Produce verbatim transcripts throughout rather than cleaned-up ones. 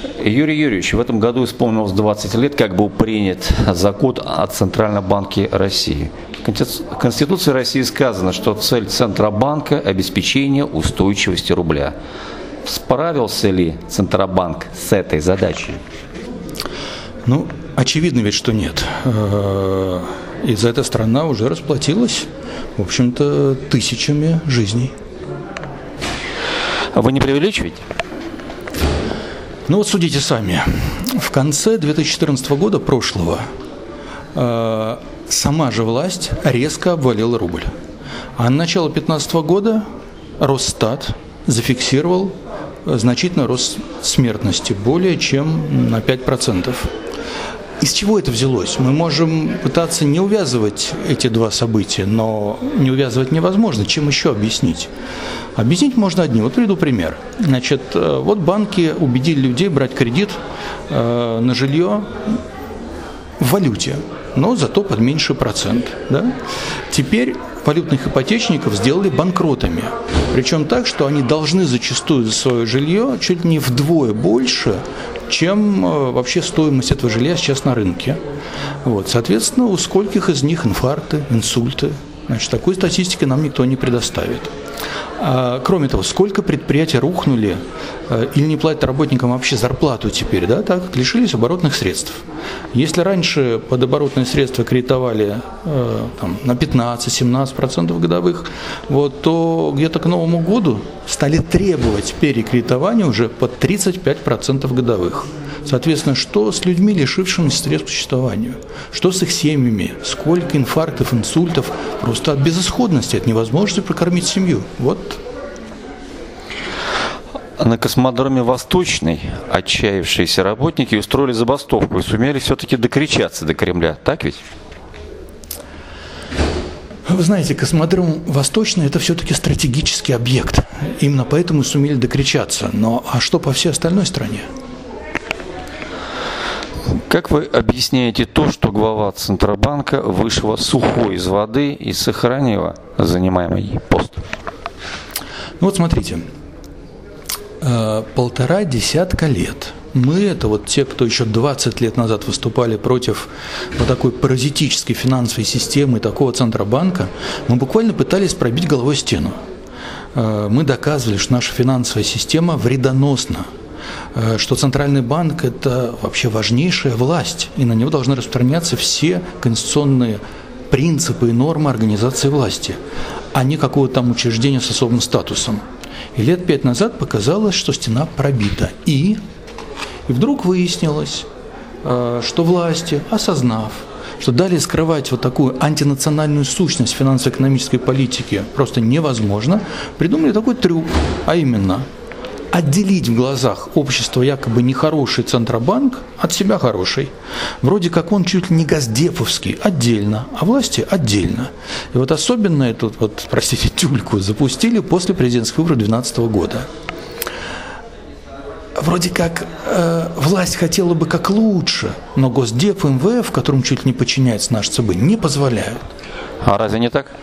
Юрий Юрьевич, в этом году исполнилось двадцать лет, как был принят закон о Центральном банке России. В Конституции России сказано, что цель Центробанка – обеспечение устойчивости рубля. Справился ли Центробанк с этой задачей? Ну, очевидно ведь, что нет. И за это страна уже расплатилась, в общем-то, тысячами жизней. Вы не преувеличиваете? Ну вот судите сами. В конце две тысячи четырнадцатого года, прошлого, э, сама же власть резко обвалила рубль. А на начало две тысячи пятнадцатого года Росстат зафиксировал значительный рост смертности, более чем на пять процентов. Из чего это взялось? Мы можем пытаться не увязывать эти два события, но не увязывать невозможно. Чем еще объяснить? Объяснить можно одним. Вот приведу пример. Значит, вот банки убедили людей брать кредит э, на жилье в валюте, но зато под меньший процент. Да? Теперь валютных ипотечников сделали банкротами. Причем так, что они должны зачастую за свое жилье чуть ли не вдвое больше, чем э, вообще стоимость этого жилья сейчас на рынке. Вот. Соответственно, у скольких из них инфаркты, инсульты. Значит, такой статистики нам никто не предоставит. А, кроме того, сколько предприятий рухнули э, или не платят работникам вообще зарплату теперь, да, так как лишились оборотных средств. Если раньше под оборотные средства кредитовали э, там, на пятнадцать-семнадцать процентов годовых, вот, то где-то к Новому году стали требовать перекредитования уже под тридцать пять процентов годовых. Соответственно, что с людьми, лишившимися средств к существованию? Что с их семьями? Сколько инфарктов, инсультов? Просто от безысходности, от невозможности прокормить семью. Вот. На космодроме «Восточный» отчаявшиеся работники устроили забастовку и сумели все-таки докричаться до Кремля. Так ведь? Вы знаете, космодром «Восточный» – это все-таки стратегический объект. Именно поэтому и сумели докричаться. Но а что по всей остальной стране? Как вы объясняете то, что глава Центробанка вышла сухой из воды и сохранила занимаемый пост? Ну вот смотрите, полтора десятка лет мы, это вот те, кто еще двадцать лет назад выступали против вот такой паразитической финансовой системы, такого Центробанка, мы буквально пытались пробить головой стену. Мы доказывали, что наша финансовая система вредоносна, что Центральный банк – это вообще важнейшая власть, и на него должны распространяться все конституционные принципы и нормы организации власти, а не какого-то там учреждения с особым статусом. И лет пять назад показалось, что стена пробита. И, и вдруг выяснилось, что власти, осознав, что далее скрывать вот такую антинациональную сущность финансово-экономической политики просто невозможно, придумали такой трюк, а именно – отделить в глазах общества якобы нехороший Центробанк от себя хороший. Вроде как он чуть ли не госдеповский, отдельно, а власти отдельно. И вот особенно эту, вот, простите, тюльку запустили после президентских выборов две тысячи двенадцатого года. Вроде как э, власть хотела бы как лучше, но Госдеп и эм вэ эф, которым чуть ли не подчиняется наш ЦБ, не позволяют. А разве не так?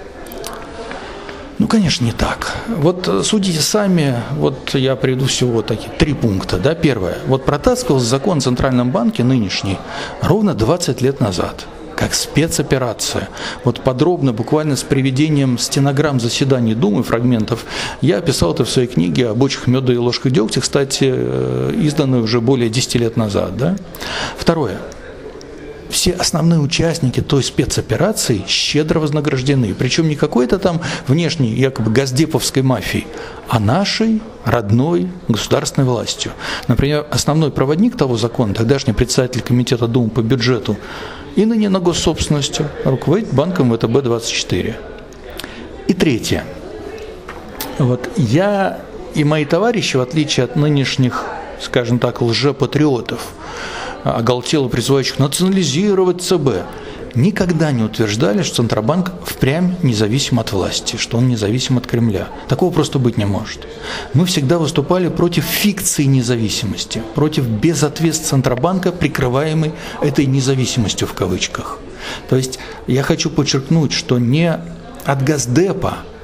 Ну, конечно, не так. Вот судите сами, вот я приведу всего такие три пункта. Да? Первое. Вот протаскивался закон о Центральном банке нынешний ровно двадцать лет назад, как спецоперация. Вот подробно, буквально с приведением стенограмм заседаний Думы, фрагментов, я описал это в своей книге «О бочках меда и ложках дегтя», кстати, изданной уже более десяти лет назад. Да? Второе. Все основные участники той спецоперации щедро вознаграждены. Причем не какой-то там внешней, якобы госдеповской мафией, а нашей родной государственной властью. Например, основной проводник того закона, тогдашний председатель комитета Думы по бюджету и ныне на госсобственности, руководит банком вэ тэ бэ двадцать четыре. И третье. Вот я и мои товарищи, в отличие от нынешних, скажем так, лжепатриотов, оголтело призывающих национализировать ЦБ, никогда не утверждали, что Центробанк впрямь независим от власти, что он независим от Кремля. Такого просто быть не может. Мы всегда выступали против фикции независимости, против безответственности Центробанка, прикрываемой этой независимостью в кавычках. То есть я хочу подчеркнуть, что не от Госдепа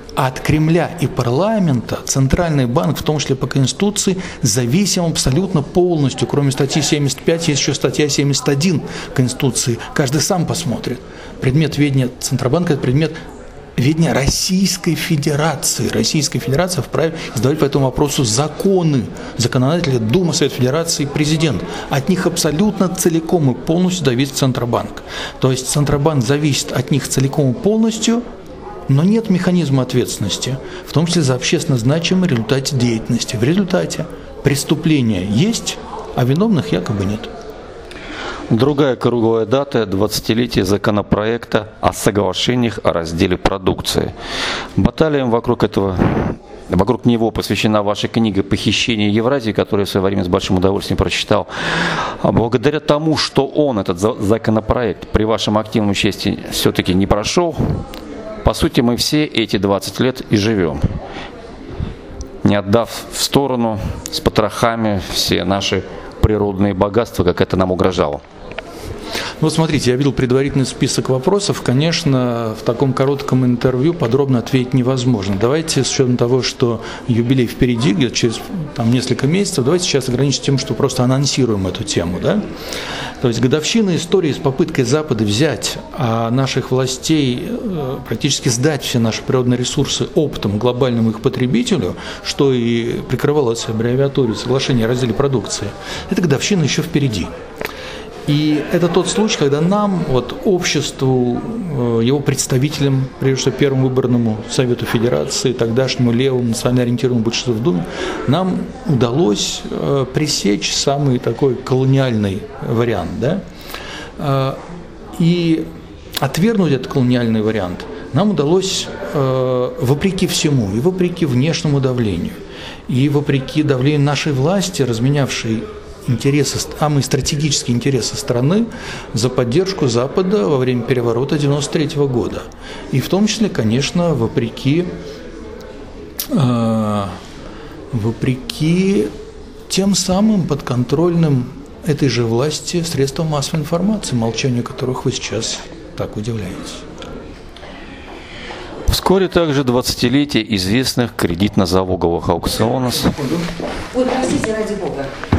от Кремля и парламента Центральный банк, в том числе по Конституции, зависим абсолютно полностью. Кроме статьи семьдесят пять, есть еще статья семьдесят один Конституции. Каждый сам посмотрит. Предмет ведения Центробанка – это предмет ведения Российской Федерации. Российская Федерация вправе издавать по этому вопросу законы. Законодатели, Дума, Совет Федерации, Президент. От них абсолютно целиком и полностью зависит Центробанк. То есть Центробанк зависит от них целиком и полностью, но нет механизма ответственности, в том числе за общественно значимые в результате деятельности. В результате преступления есть, а виновных якобы нет. Другая круглая дата – двадцатилетие законопроекта о соглашениях о разделе продукции. Баталиям вокруг этого, вокруг него посвящена ваша книга «Похищение Евразии», которую я в свое время с большим удовольствием прочитал. Благодаря тому, что он, этот законопроект, при вашем активном участии все-таки не прошел, по сути, мы все эти двадцать лет и живем, не отдав в сторону с потрохами все наши природные богатства, как это нам угрожало. Ну, вот смотрите, я видел предварительный список вопросов. Конечно, в таком коротком интервью подробно ответить невозможно. Давайте, с учетом того, что юбилей впереди, где-то через там, несколько месяцев, давайте сейчас ограничимся тем, что просто анонсируем эту тему. Да? То есть годовщина истории с попыткой Запада взять а наших властей, практически сдать все наши природные ресурсы оптом глобальному их потребителю, что и прикрывалось аббревиатурой соглашения о разделе продукции, эта годовщина еще впереди. И это тот случай, когда нам, вот, обществу, его представителям, прежде всего первому выборному Совету Федерации, тогдашнему левому национально ориентированному большинству в Думе, нам удалось пресечь самый такой колониальный вариант. Да? И отвергнуть этот колониальный вариант нам удалось вопреки всему, и вопреки внешнему давлению, и вопреки давлению нашей власти, разменявшей интересы, самые стратегические интересы страны за поддержку Запада во время переворота девяносто третьего года. И в том числе, конечно, вопреки, э, вопреки тем самым подконтрольным этой же власти средствам массовой информации, молчанию которых вы сейчас так удивляетесь. Вскоре также двадцатилетие известных кредитно-залоговых аукционов. Ой, простите, ради бога.